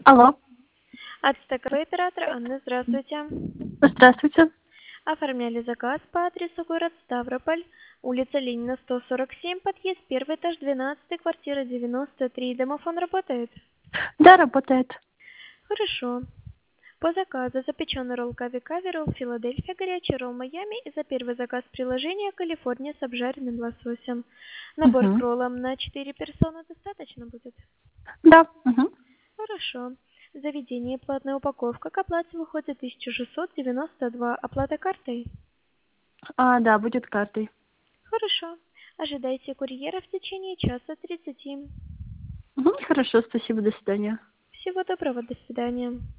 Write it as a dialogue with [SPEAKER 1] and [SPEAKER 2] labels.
[SPEAKER 1] Алло,
[SPEAKER 2] Ацтековый оператор Анна, здравствуйте.
[SPEAKER 1] здравствуйте.
[SPEAKER 2] Оформляли заказ по адресу город Ставрополь, улица Ленина, 147, подъезд, первый этаж, 12, квартира 93. Домофон работает?
[SPEAKER 1] Да, работает.
[SPEAKER 2] Хорошо. По заказу запеченный ролл кави-кави, ролл Филадельфия, горячий ролл Майами и за первый заказ приложения Калифорния с обжаренным лососем. Набор к
[SPEAKER 1] Мгм.
[SPEAKER 2] роллам на 4 персоны достаточно будет?
[SPEAKER 1] Да. Мгм.
[SPEAKER 2] Хорошо. Заведение платная упаковка. К оплате выходит 1692. Оплата картой?
[SPEAKER 1] Да, будет картой.
[SPEAKER 2] Хорошо. Ожидайте курьера в течение часа 30.
[SPEAKER 1] Хорошо, спасибо, до свидания.
[SPEAKER 2] Всего доброго, до свидания.